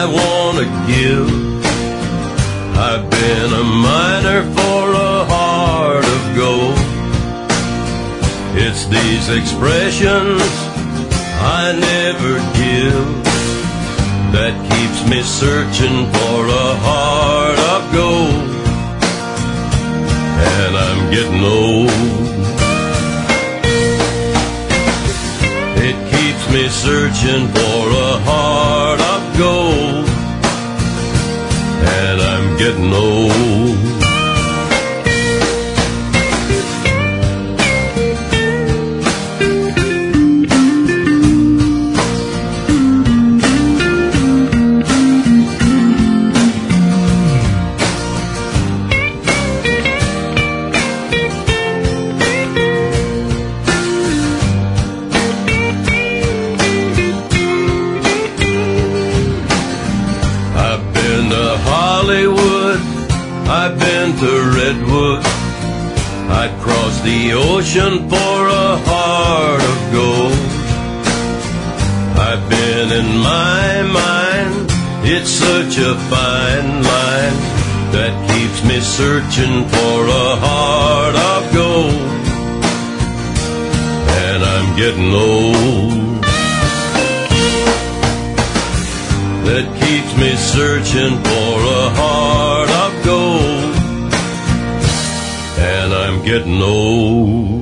I wanna give. I've been a miner for a heart of gold. It's these expressions I never give that keeps me searching for a heart of gold. And I'm getting old. It keeps me searching for a heart of gold. And I'm getting old. Hollywood, I've been to Redwood. I'd cross the ocean for a heart of gold. I've been in my mind, it's such a fine line that keeps me searching for a heart of gold. And I'm getting old. That keeps me searching for a heart of gold. And I'm getting old.